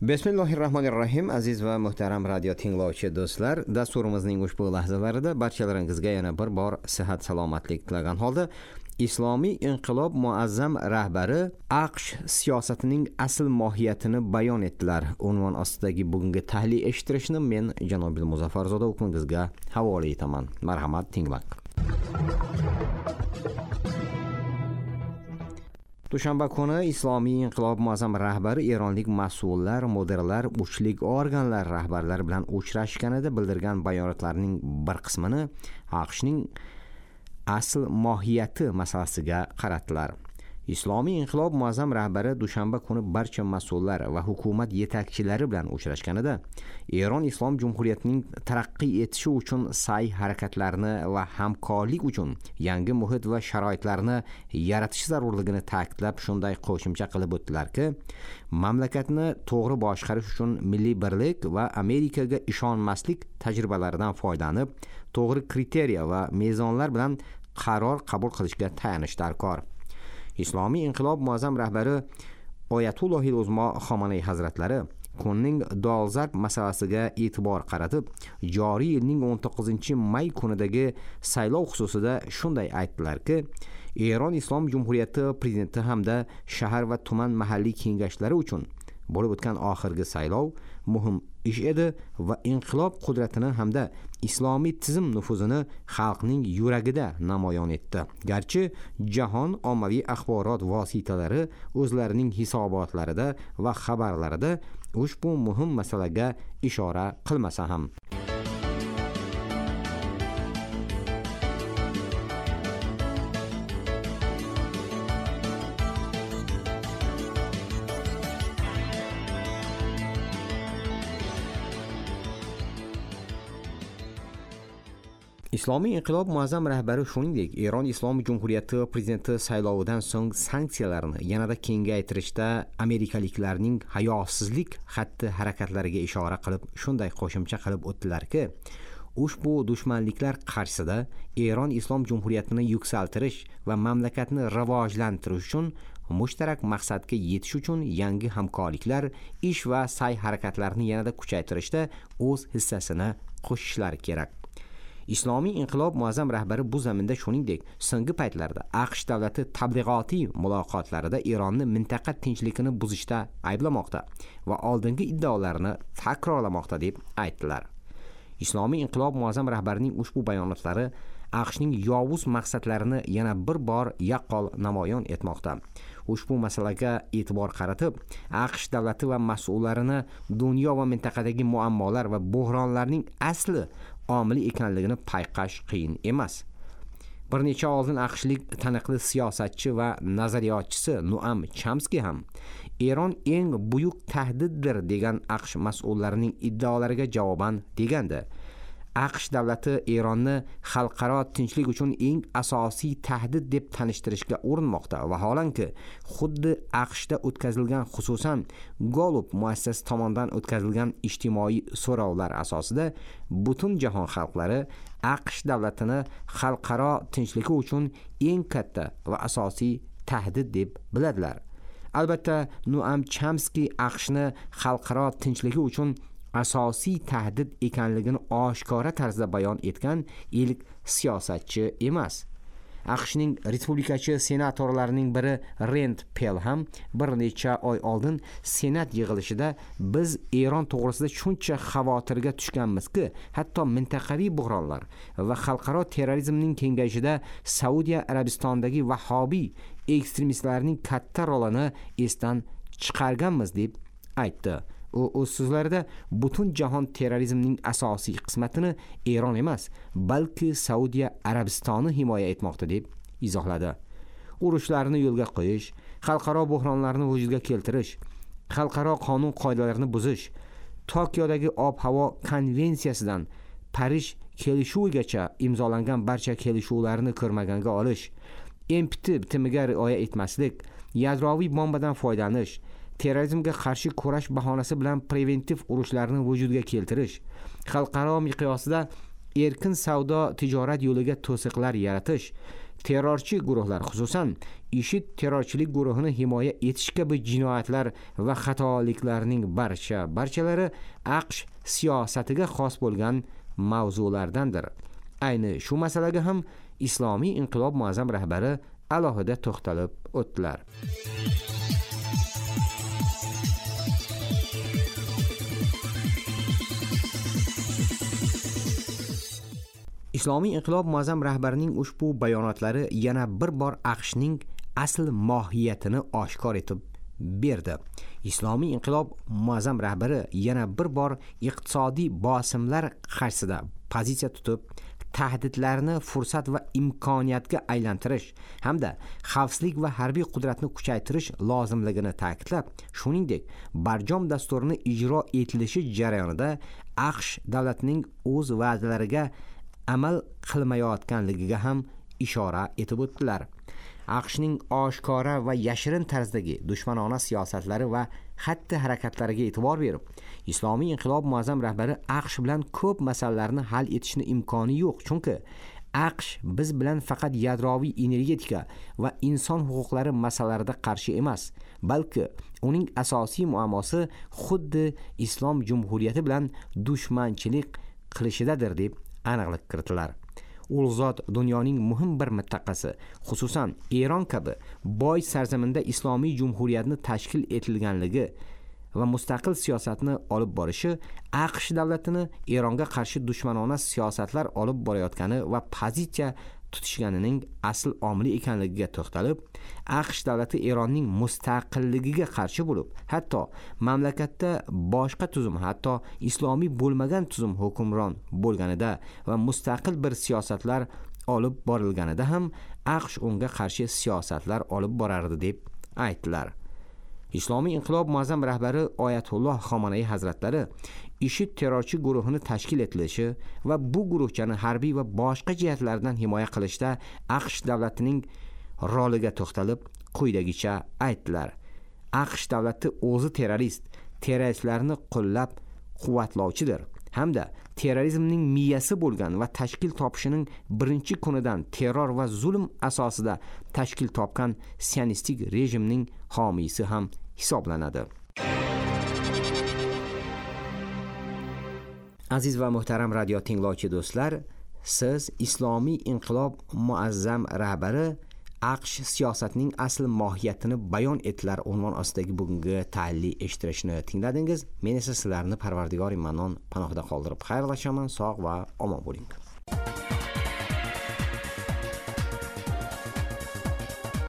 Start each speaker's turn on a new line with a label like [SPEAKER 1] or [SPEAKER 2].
[SPEAKER 1] Bismillahirrahmanirrahim. Aziz va muhtaram radio tinglovchi do'stlar, dasturimizning ushbu lahzalarida barchalaringizga yana bir bor sihat salomatlik tilagan holda Islomiy inqilob muazzam rahbari AQSh siyosatining asl mohiyatini bayon etdilar. Unvon ostidagi bugungi tahlil eshittirishni men Janobil Muzaffarzoda o'qingizga havola etaman. Marhamat, tinglang. Dushanba kuni Islomiy inqilob muazzam rahbari eronlik mas'ullar, mudirlar, uchlik organlar rahbarlari bilan uchrashganida bildirgan bayonotlarining bir qismini AQShning asl mohiyati masalasiga qaratdilar. Islomiy inqilob muazzam rahbari dushanba kuni barcha mas'ullar va hukumat yetakchilari bilan uchrashganida Eron Islom Jumhuriyatining taraqqiy etishi uchun sa'y harakatlarini va hamkorlik uchun yangi muhit va sharoitlarni yaratish zarurligini ta'kidlab shunday qo'shimcha qilib o'tdilarki, mamlakatni to'g'ri boshqarish uchun milliy birlik va Amerikaga ishonmaslik tajribalaridan foydalanib, to'g'ri kriteriya va mezonlar bilan qaror qabul qilishga tayanish darkor. Islomiy inqilob muazzam rahbari Oyatullohil Uzmo Xomanay hazratlari kunning dolzarb masalasiga e'tibor qaratib, joriy yilning 19-may kunidagi saylov xususida shunday aytdilarki, Eron Islom Jumhuriyati prezidenti hamda shahar va tuman mahalliy kengashlari uchun bo'lib o'tgan oxirgi saylov muhim ish edi va inqilob qudratini hamda islomiy tizim nufuzini xalqning yuragida namoyon etdi. Garchi jahon ommaviy axborot vositalari o'zlarining hisobotlarida va xabarlarida ushbu muhim masalaga ishora qilmasa ham. Islomiy inqilob muazzam rahbari shuningdek Eron Islom Jumhuriyati prezidenti saylovidan so'ng sanksiyalarni yanada kengaytirishda amerikaliklarning hayosizlik xatti harakatlariga ishora qilib shunday qo'shimcha qilib o'tdilarki, ushbu dushmanliklar qarshisida Eron Islom Jumhuriyatini yuksaltirish va mamlakatni rivojlantirish uchun mushtarak maqsadga yetish uchun yangi hamkorliklar, ish va sa'y harakatlarini yanada kuchaytirishda o'z hissasini qo'shishlari kerak. Islomiy inqilob muazzam rahbari bu zaminda shuningdek so'nggi paytlarda AQSh davlati tabliğotiy muloqotlarida Eronni mintaqa tinchligini buzishda ayblamoqda va oldingi iddaolarini takrorlamoqda deb aytdilar. Islomiy inqilob muazzam rahbarining ushbu bayonotlari AQShning yovuz maqsadlarini yana bir bor yaqqol namoyon etmoqda. Ushbu masalaga e'tibor qaratib, AQSh davlati va mas'ullarini dunyo va mintaqadagi muammolar va bo'hronlarning asli omili ekanligini payqash qiyin emas. Bir necha oldin AQShlik taniqli siyosatchi va nazariyotchisi Noam Chomsky ham Eron eng buyuk tahdiddir degan AQSh mas'ullarining iddaolariga javoban degandi. AQSh davlati Eronni xalqaro tinchlik uchun eng asosiy tahdid deb tanishtirishga urinmoqda va holanki xuddi AQShda o'tkazilgan, xususan Gallup muassasasi tomonidan o'tkazilgan ijtimoiy so'rovlar asosida butun jahon xalqlari AQSh davlatini xalqaro tinchligi uchun eng katta va asosiy tahdid deb biladilar. Albatta, Noam Chomsky AQShni xalqaro tinchligi uchun asosiy tahdid ekanligini oshkora tarzda bayon etgan ilk siyosatchi emas. AQShning respublikachi senatorlarining biri Rand Paul ham bir necha oy oldin senat yig'ilishida biz Eron to'g'risida shuncha xavotirga tushganmizki, hatto mintaqaviy bo'hronlar va xalqaro terrorizmning kengayishida Saudiya Arabistonidagi vahobiy ekstremistlarning katta rolini esdan chiqarganmiz deb aytdi. U o'z so'zlarida butun jahon terrorizmning asosiy qismatini Eron emas, balki Saudiya Arabistoni himoya etmoqda deb izohladi. Urushlarni yo'lga qo'yish, xalqaro bo'hronlarni vujudga keltirish, xalqaro qonun qoidalarini buzish, Tokiodagi ob-havo konvensiyasidan Parij kelishuvigacha imzolangan barcha kelishuvlarni ko'rmaganga olish, NPT bitimiga rioya etmaslik, yadroviy bombadan foydalanish, terrorizmga qarshi kurash bahonasi bilan preventiv urushlarni vujudga keltirish, xalqaro miqyosida erkin savdo tijorat yo'liga to'siqlar yaratish, terrorchi guruhlar, xususan IShID terrorchilik guruhini himoya etish kabi jinoyatlar va xatoliklarning barchalari AQSh siyosatiga xos bo'lgan mavzulardandir. Ayni shu masalaga ham Islomiy inqilob muazzam rahbari alohida to'xtalib o'tdilar. Islomiy inqilob muazzam rahbarining ushbu bayonotlari yana bir bor AQShning asl mohiyatini oshkor etib berdi. Islomiy inqilob muazzam rahbari yana bir bor iqtisodiy bosimlar qarshisida pozitsiya tutib, tahdidlarni fursat va imkoniyatga aylantirish hamda xavfsizlik va harbiy qudratni kuchaytirish lozimligini ta'kidlab, shuningdek, barjom dasturini ijro etilishi jarayonida AQSh davlatining o'z va'dalariga amal qilmayotganligiga ham ishora etib o'tdilar. AQShning oshkora va yashirin tarzdagi dushmanona siyosatlari va xatti-harakatlariga e'tibor berib, Islomiy inqilob muazzam rahbari AQSh bilan ko'p masalalarni hal etishni imkoni yo'q, chunki AQSh biz bilan faqat yadroviy energetika va inson huquqlari masalalarida qarshi emas, balki uning asosiy muammosi xuddi Islom Jumhuriyati bilan dushmanchilik qilishidadir deb aniqlik kiritilar. U zot dunyoning muhim bir mintaqasi, xususan Eron kabi boy sarzaminda Islomiy Jumhuriyatni tashkil etilganligi va mustaqil siyosatni olib borishi AQSh davlatini Eronga qarshi dushmanona siyosatlar olib borayotgani va pozitsiya tutishganining asl omili ekanligiga to'xtalib, AQSh davlati Eronning mustaqilligiga qarshi bo'lib, hatto mamlakatda boshqa tuzum, hatto islomiy bo'lmagan tuzum hukmron bo'lganida va mustaqil bir siyosatlar olib borilganida ham AQSh unga qarshi siyosatlar olib borardi deb aytdilar. Islomiy inqilob muazzam rahbari Oyatulloh Xomanaiy hazratlari IShID terrorchi guruhini tashkil etilishi va bu guruhchani harbiy va boshqa jihatlardan himoya qilishda AQSh davlatining roliga to'xtalib, quyidagicha aytdilar. AQSh davlati o'zi terroristlarni qo'llab-quvvatlovchidir hamda terrorizmning miyasi bo'lgan va tashkil topishining birinchi kunidan terror va zulm asosida tashkil topgan sionistik rejimning homiysi ham hisoblanadi. Aziz va muhtaram radio tinglovchi do'stlar, siz Islomiy inqilob muazzam rahbari AQSh siyosatining asl mohiyatini bayon etdilar unvon ostidagi bugungi ta'lili eshittirishni tingladingiz. Men esa sizlarni Parvardigori Mannon panohida qoldirib xayrlashaman. Sog' va omon bo'ling.